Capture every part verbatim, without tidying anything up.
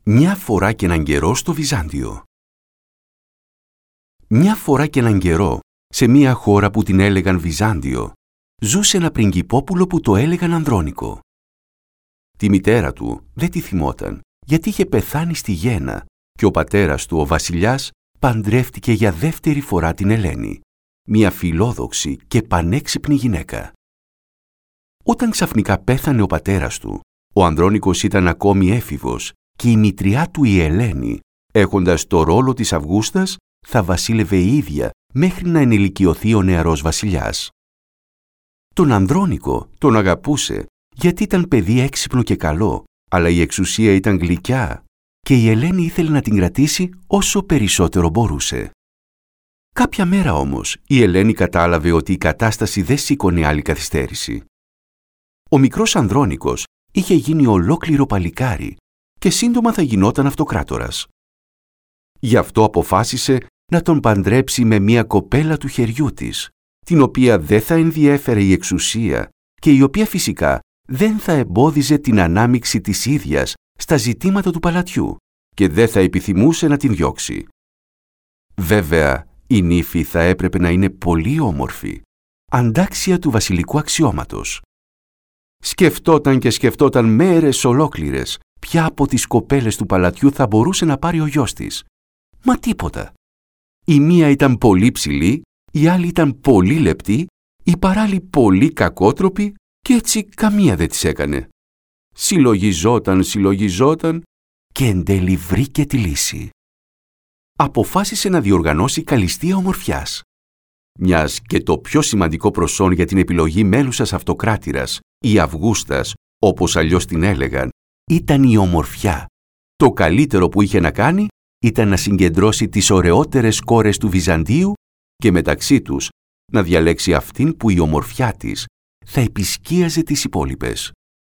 Μια φορά και έναν καιρό στο Βυζάντιο. Μια φορά και έναν καιρό, σε μια χώρα που την έλεγαν Βυζάντιο, ζούσε ένα πριγκιπόπουλο που το έλεγαν Ανδρώνικο. Τη μητέρα του δεν τη θυμόταν, γιατί είχε πεθάνει στη γέννα και ο πατέρας του, ο βασιλιάς, παντρεύτηκε για δεύτερη φορά την Ελένη, μια φιλόδοξη και πανέξυπνη γυναίκα. Όταν ξαφνικά πέθανε ο πατέρας του, ο Ανδρώνικος ήταν ακόμη έφηβος και η μητριά του η Ελένη, έχοντας το ρόλο της Αυγούστας, θα βασίλευε η ίδια μέχρι να ενηλικιωθεί ο νεαρός βασιλιάς. Τον Ανδρώνικο τον αγαπούσε γιατί ήταν παιδί έξυπνο και καλό, αλλά η εξουσία ήταν γλυκιά και η Ελένη ήθελε να την κρατήσει όσο περισσότερο μπορούσε. Κάποια μέρα όμως η Ελένη κατάλαβε ότι η κατάσταση δεν σήκωνε άλλη καθυστέρηση. Ο μικρός Ανδρώνικος είχε γίνει ολόκληρο παλικάρι και σύντομα θα γινόταν αυτοκράτορας. Γι' αυτό αποφάσισε να τον παντρέψει με μια κοπέλα του χεριού της, την οποία δεν θα ενδιέφερε η εξουσία και η οποία φυσικά δεν θα εμπόδιζε την ανάμειξη της ίδιας στα ζητήματα του παλατιού και δεν θα επιθυμούσε να την διώξει. Βέβαια, η νύφη θα έπρεπε να είναι πολύ όμορφη, αντάξια του βασιλικού αξιώματος. Σκεφτόταν και σκεφτόταν μέρες ολόκληρες ποια από τις κοπέλες του παλατιού θα μπορούσε να πάρει ο γιος της. Μα τίποτα. Η μία ήταν πολύ ψηλή, η άλλη ήταν πολύ λεπτή, η παράλληλη πολύ κακότροπη και έτσι καμία δεν της έκανε. Συλλογιζόταν, συλλογιζόταν και εν τέλει βρήκε τη λύση. Αποφάσισε να διοργανώσει καλυστία ομορφιάς. Μιας και το πιο σημαντικό προσόν για την επιλογή μέλουσας αυτοκράτηρας, η Αυγούστας, όπως αλλιώς την έλεγαν, ήταν η ομορφιά. Το καλύτερο που είχε να κάνει ήταν να συγκεντρώσει τις ωραιότερες κόρες του Βυζαντίου και μεταξύ τους να διαλέξει αυτήν που η ομορφιά της θα επισκίαζε τις υπόλοιπες.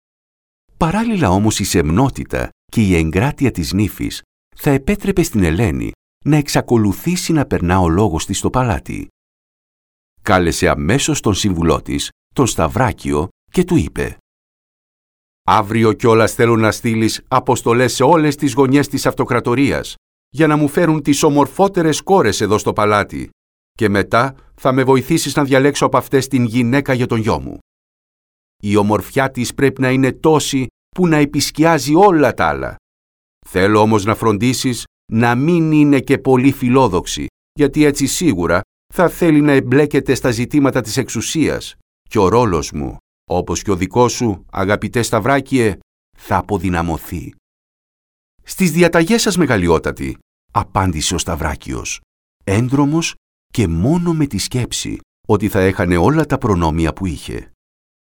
Παράλληλα όμως η σεμνότητα και η εγκράτεια της νύφης θα επέτρεπε στην Ελένη να εξακολουθήσει να περνά ο λόγος της στο παλάτι. Κάλεσε αμέσως τον σύμβουλό της, τον Σταυράκιο, και του είπε: «Αύριο κιόλας θέλω να στείλεις αποστολές σε όλες τις γωνιές της αυτοκρατορίας για να μου φέρουν τις ομορφότερες κόρες εδώ στο παλάτι και μετά θα με βοηθήσεις να διαλέξω από αυτές την γυναίκα για τον γιο μου. Η ομορφιά της πρέπει να είναι τόση που να επισκιάζει όλα τα άλλα. Θέλω όμως να φροντίσεις να μην είναι και πολύ φιλόδοξη, γιατί έτσι σίγουρα θα θέλει να εμπλέκεται στα ζητήματα της εξουσίας και ο ρόλος μου, όπως και ο δικός σου, αγαπητέ Σταυράκιε, θα αποδυναμωθεί». «Στις διαταγές σας, μεγαλειότατη», απάντησε ο Σταυράκιος, έντρομος και μόνο με τη σκέψη ότι θα έχανε όλα τα προνόμια που είχε.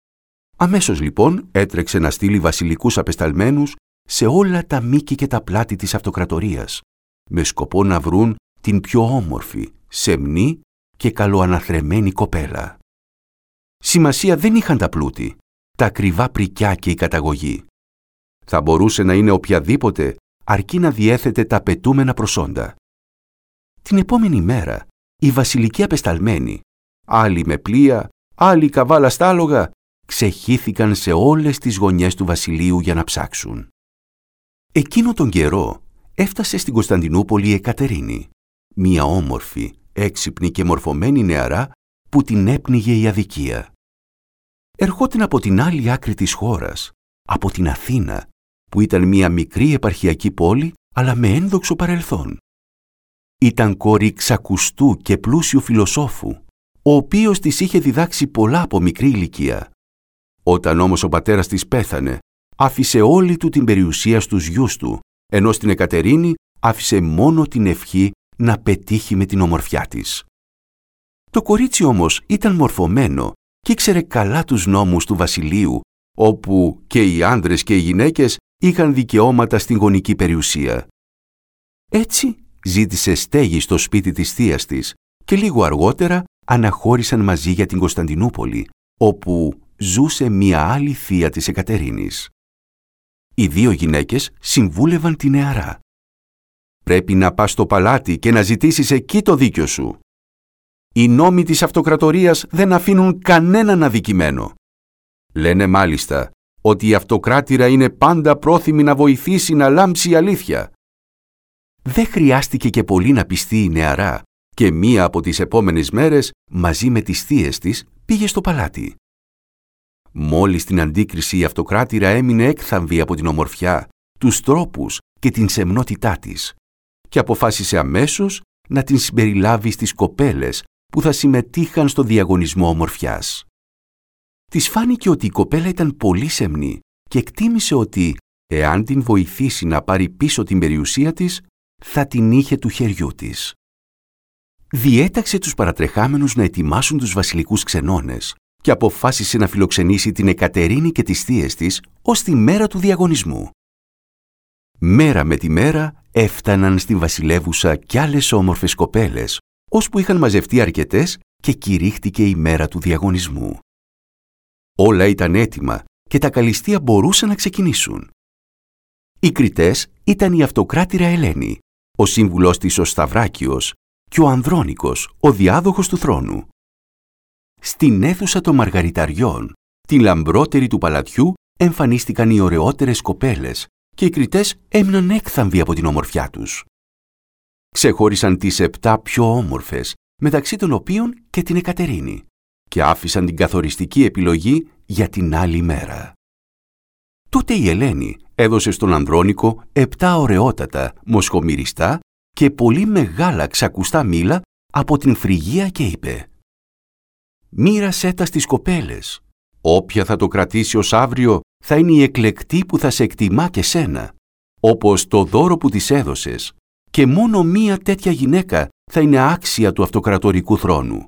Αμέσως λοιπόν έτρεξε να στείλει βασιλικούς απεσταλμένους σε όλα τα μήκη και τα πλάτη της αυτοκρατορίας, με σκοπό να βρουν την πιο όμορφη, σεμνή και καλοαναθρεμένη κοπέλα. Σημασία δεν είχαν τα πλούτη, τα ακριβά πρικιά και η καταγωγή. Θα μπορούσε να είναι οποιαδήποτε, αρκεί να διέθετε τα απαιτούμενα προσόντα. Την επόμενη μέρα, οι βασιλικοί απεσταλμένοι, άλλοι με πλοία, άλλοι καβάλα στα άλογα, ξεχύθηκαν σε όλες τις γωνιές του βασιλείου για να ψάξουν. Εκείνο τον καιρό έφτασε στην Κωνσταντινούπολη η Εκατερίνη, μία όμορφη, έξυπνη και μορφωμένη νεαρά που την έπνιγε η αδικία. Ερχόταν από την άλλη άκρη της χώρας, από την Αθήνα, που ήταν μία μικρή επαρχιακή πόλη, αλλά με ένδοξο παρελθόν. Ήταν κόρη ξακουστού και πλούσιου φιλοσόφου, ο οποίος της είχε διδάξει πολλά από μικρή ηλικία. Όταν όμως ο πατέρας της πέθανε, άφησε όλη του την περιουσία στους γιους του, ενώ στην Εκατερίνη άφησε μόνο την ευχή να πετύχει με την ομορφιά της. Το κορίτσι όμως ήταν μορφωμένο και ήξερε καλά τους νόμους του βασιλείου, όπου και οι άντρες και οι γυναίκες είχαν δικαιώματα στην γονική περιουσία. Έτσι ζήτησε στέγη στο σπίτι της θείας της και λίγο αργότερα αναχώρησαν μαζί για την Κωνσταντινούπολη, όπου ζούσε μία άλλη θεία της Εκατερίνης. Οι δύο γυναίκες συμβούλευαν τη νεαρά. «Πρέπει να πας στο παλάτι και να ζητήσεις εκεί το δίκιο σου. Οι νόμοι της αυτοκρατορίας δεν αφήνουν κανέναν αδικημένο. Λένε μάλιστα ότι η αυτοκράτηρα είναι πάντα πρόθυμη να βοηθήσει να λάμψει η αλήθεια. Δεν χρειάστηκε και πολύ να πιστεί η νεαρά και μία από τις επόμενες μέρες, μαζί με τις θείες της, πήγε στο παλάτι. Μόλις την αντίκριση η αυτοκράτηρα έμεινε έκθαμβη από την ομορφιά, τους τρόπους και την σεμνότητά της και αποφάσισε αμέσως να την συμπεριλάβει στις κοπέλες που θα συμμετείχαν στο διαγωνισμό ομορφιάς. Της φάνηκε ότι η κοπέλα ήταν πολύ σεμνή και εκτίμησε ότι, εάν την βοηθήσει να πάρει πίσω την περιουσία της, θα την είχε του χεριού της. Διέταξε τους παρατρεχάμενους να ετοιμάσουν τους βασιλικούς ξενώνες και αποφάσισε να φιλοξενήσει την Εκατερίνη και τις θείες της ως τη μέρα του διαγωνισμού. Μέρα με τη μέρα έφταναν στην βασιλεύουσα κι άλλες όμορφες κοπέλες, ώσπου είχαν μαζευτεί αρκετές και κηρύχτηκε η μέρα του διαγωνισμού. Όλα ήταν έτοιμα και τα καλλιστεία μπορούσαν να ξεκινήσουν. Οι κριτές ήταν η αυτοκράτηρα Ελένη, ο σύμβουλός της ο Σταυράκιος και ο Ανδρώνικος, ο διάδοχος του θρόνου. Στην αίθουσα των Μαργαριταριών, τη λαμπρότερη του παλατιού, εμφανίστηκαν οι ωραιότερες κοπέλες και οι κριτές έμειναν έκθαμβοι από την ομορφιά τους. Ξεχώρισαν τις επτά πιο όμορφες, μεταξύ των οποίων και την Εκατερίνη, και άφησαν την καθοριστική επιλογή για την άλλη μέρα. Τότε η Ελένη έδωσε στον Ανδρώνικο επτά ωραιότατα, μοσχομυριστά και πολύ μεγάλα ξακουστά μήλα από την Φρυγία και είπε: «Μοίρασέ τα στις κοπέλες. Όποια θα το κρατήσει ως αύριο θα είναι η εκλεκτή που θα σε εκτιμά και σένα, όπως το δώρο που της έδωσες, και μόνο μία τέτοια γυναίκα θα είναι άξια του αυτοκρατορικού θρόνου».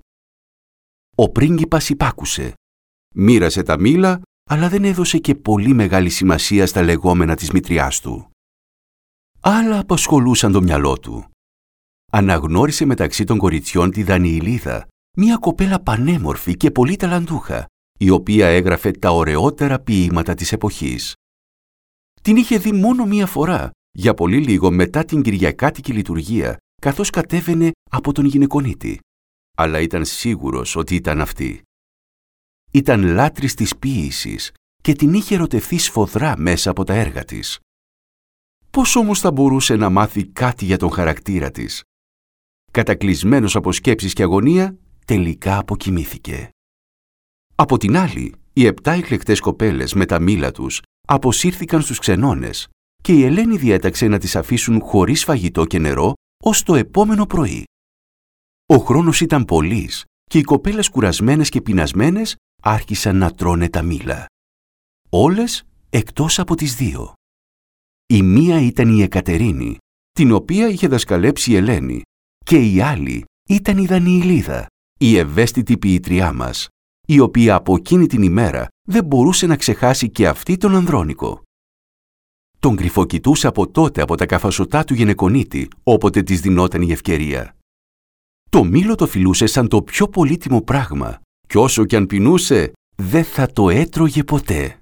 Ο πρίγκιπας υπάκουσε. Μοίρασε τα μήλα, αλλά δεν έδωσε και πολύ μεγάλη σημασία στα λεγόμενα της μητριάς του. Άλλα απασχολούσαν το μυαλό του. Αναγνώρισε μεταξύ των κοριτσιών τη Δανιηλίδα, μια κοπέλα πανέμορφη και πολύ ταλαντούχα, η οποία έγραφε τα ωραιότερα ποίηματα της εποχής. Την είχε δει μόνο μία φορά, για πολύ λίγο μετά την κυριακάτικη λειτουργία, καθώς κατέβαινε από τον γυναικονίτη, αλλά ήταν σίγουρος ότι ήταν αυτή. Ήταν λάτρης της ποίησης και την είχε ερωτευθεί σφοδρά μέσα από τα έργα της. Πώς όμως θα μπορούσε να μάθει κάτι για τον χαρακτήρα της? Κατακλεισμένος από σκέψεις και αγωνία, τελικά αποκοιμήθηκε. Από την άλλη, οι επτά εκλεκτές κοπέλες με τα μήλα τους αποσύρθηκαν στους ξενώνες και η Ελένη διέταξε να τις αφήσουν χωρίς φαγητό και νερό ως το επόμενο πρωί. Ο χρόνος ήταν πολύς και οι κοπέλες κουρασμένες και πεινασμένες άρχισαν να τρώνε τα μήλα. Όλες εκτός από τις δύο. Η μία ήταν η Εκατερίνη, την οποία είχε δασκαλέψει η Ελένη, και η άλλη ήταν η Δανιηλίδα, η ευαίσθητη ποιητριά μας, η οποία από εκείνη την ημέρα δεν μπορούσε να ξεχάσει και αυτή τον Ανδρώνικο. Τον κρυφοκοιτούσε από τότε από τα καφασωτά του γυναικονίτη, όποτε της δινόταν η ευκαιρία. Το μήλο το φιλούσε σαν το πιο πολύτιμο πράγμα, κι όσο κι αν πεινούσε, δεν θα το έτρωγε ποτέ.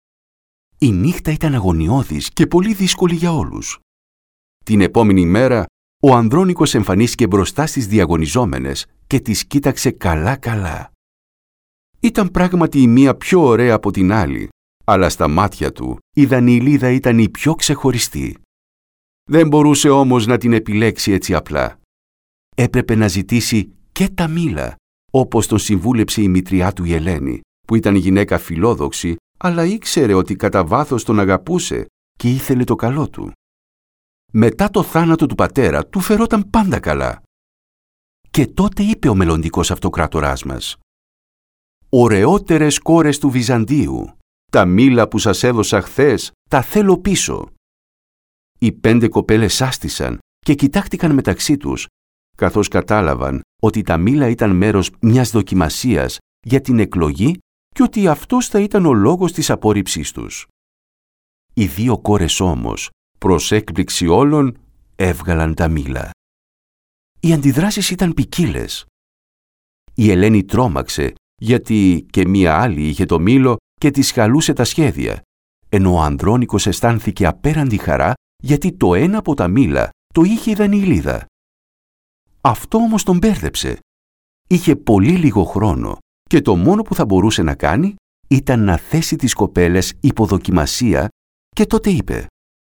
Η νύχτα ήταν αγωνιώδης και πολύ δύσκολη για όλους. Την επόμενη μέρα, ο Ανδρώνικος εμφανίστηκε μπροστά στις διαγωνιζόμενες και τις κοίταξε καλά-καλά. Ήταν πράγματι η μία πιο ωραία από την άλλη, αλλά στα μάτια του η Δανιηλίδα ήταν η πιο ξεχωριστή. Δεν μπορούσε όμως να την επιλέξει έτσι απλά. Έπρεπε να ζητήσει και τα μήλα, όπως τον συμβούλεψε η μητριά του η Ελένη, που ήταν γυναίκα φιλόδοξη, αλλά ήξερε ότι κατά βάθος τον αγαπούσε και ήθελε το καλό του. Μετά το θάνατο του πατέρα του φερόταν πάντα καλά. Και τότε είπε ο μελλοντικός αυτοκράτοράς μας: «Ωραιότερες κόρες του Βυζαντίου, τα μήλα που σας έδωσα χθες τα θέλω πίσω». Οι πέντε κοπέλες άστησαν και κοιτάχτηκαν μεταξύ τους, καθώς κατάλαβαν ότι τα μήλα ήταν μέρος μιας δοκιμασίας για την εκλογή και ότι αυτός θα ήταν ο λόγος της απόρριψής τους. Οι δύο κόρες όμως, προς έκπληξη όλων, έβγαλαν τα μήλα. Οι αντιδράσεις ήταν ποικίλες. Η Ελένη τρόμαξε, γιατί και μία άλλη είχε το μήλο και της χαλούσε τα σχέδια, ενώ ο Ανδρώνικος αισθάνθηκε απέραντη χαρά, γιατί το ένα από τα μήλα το είχε η Δανιηλίδα. Αυτό όμως τον μπέρδεψε. Είχε πολύ λίγο χρόνο και το μόνο που θα μπορούσε να κάνει ήταν να θέσει τις κοπέλες υποδοκιμασία και τότε είπε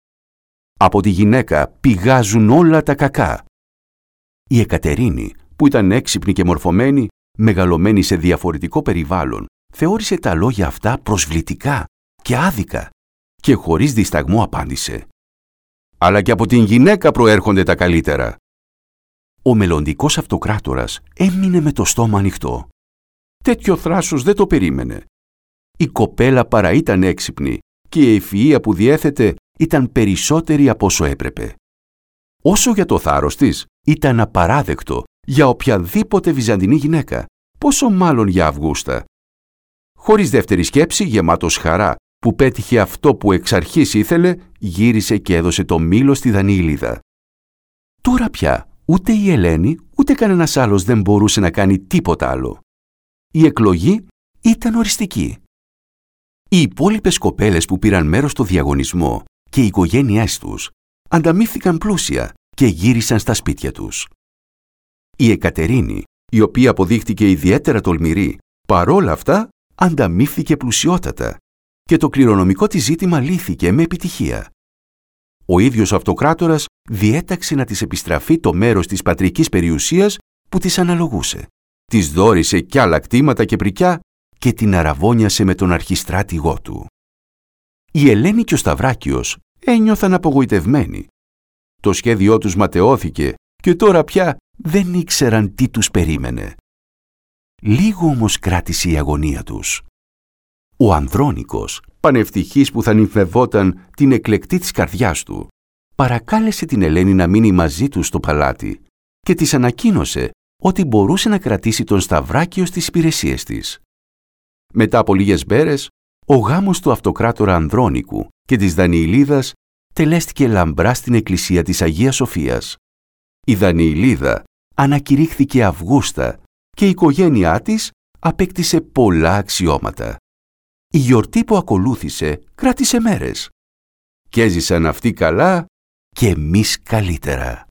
«Από τη γυναίκα πηγάζουν όλα τα κακά». Η Εκατερίνη, που ήταν έξυπνη και μορφωμένη, μεγαλωμένη σε διαφορετικό περιβάλλον, θεώρησε τα λόγια αυτά προσβλητικά και άδικα και χωρίς δισταγμό απάντησε «Αλλά και από την γυναίκα προέρχονται τα καλύτερα». Ο μελλοντικός αυτοκράτορας έμεινε με το στόμα ανοιχτό. Τέτοιο θράσος δεν το περίμενε. Η κοπέλα παρά ήταν έξυπνη και η ευφυΐα που διέθετε ήταν περισσότερη από όσο έπρεπε. Όσο για το θάρρος της, ήταν απαράδεκτο για οποιαδήποτε βυζαντινή γυναίκα, πόσο μάλλον για Αυγούστα. Χωρίς δεύτερη σκέψη, γεμάτος χαρά που πέτυχε αυτό που εξ αρχής ήθελε, γύρισε και έδωσε το μήλο στη Δανιηλίδα. Τώρα πια ούτε η Ελένη ούτε κανένας άλλος δεν μπορούσε να κάνει τίποτα άλλο. Η εκλογή ήταν οριστική. Οι υπόλοιπες κοπέλες που πήραν μέρος στο διαγωνισμό και οι οικογένειές τους ανταμείφθηκαν πλούσια και γύρισαν στα σπίτια τους. Η Εκατερίνη, η οποία αποδείχτηκε ιδιαίτερα τολμηρή, παρόλα αυτά ανταμείφθηκε πλουσιότατα και το κληρονομικό της ζήτημα λύθηκε με επιτυχία. Ο ίδιος ο αυτοκράτορας διέταξε να της επιστραφεί το μέρος της πατρικής περιουσίας που της αναλογούσε. Της δώρισε κι άλλα κτήματα και πρικιά και την αραβώνιασε με τον αρχιστράτηγό του. Η Ελένη και ο Σταυράκιος ένιωθαν απογοητευμένοι. Το σχέδιό τους ματαιώθηκε και τώρα πια δεν ήξεραν τι τους περίμενε. Λίγο όμως κράτησε η αγωνία τους. Ο Ανδρώνικος, πανευτυχής που θα νυμφευόταν την εκλεκτή της καρδιάς του, παρακάλεσε την Ελένη να μείνει μαζί του στο παλάτι και της ανακοίνωσε ότι μπορούσε να κρατήσει τον Σταυράκιο στις υπηρεσίες της. Μετά από λίγες μέρες, ο γάμος του αυτοκράτορα Ανδρώνικου και της Δανιηλίδας τελέστηκε λαμπρά στην εκκλησία της Αγίας Σοφίας. Η Δανιηλίδα ανακηρύχθηκε Αυγούστα και η οικογένειά της απέκτησε πολλά αξιώματα. Η γιορτή που ακολούθησε κράτησε μέρες. Και έζησαν αυτοί καλά και εμείς καλύτερα.